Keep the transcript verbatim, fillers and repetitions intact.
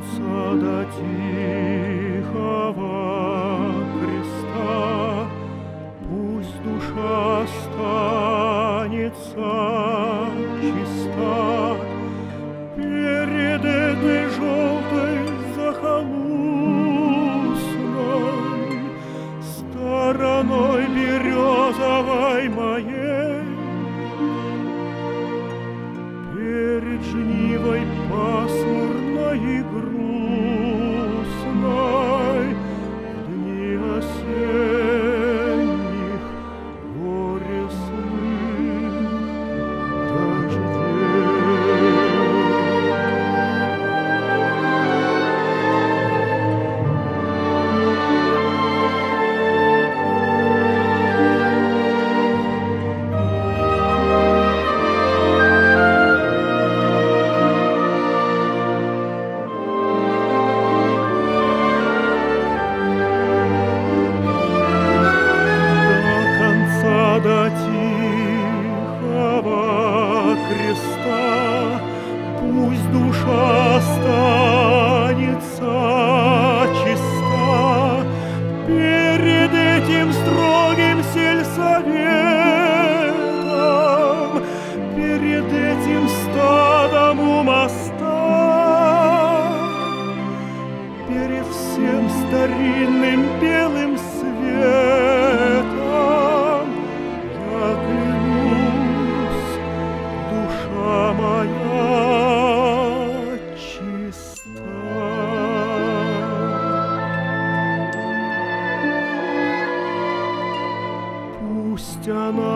конца до тихого креста. Пусть душа останется чиста перед этой желтой захолустной стороной березовой моей, перед жнивой пасмурной и грустной в дни осенних горестных дождей. До тихого креста пусть душа останется чиста перед этим строгим сельсоветом, перед этим стадом у моста, перед всем старинным белым светом. Клянусь, душа моя чиста. Пусть она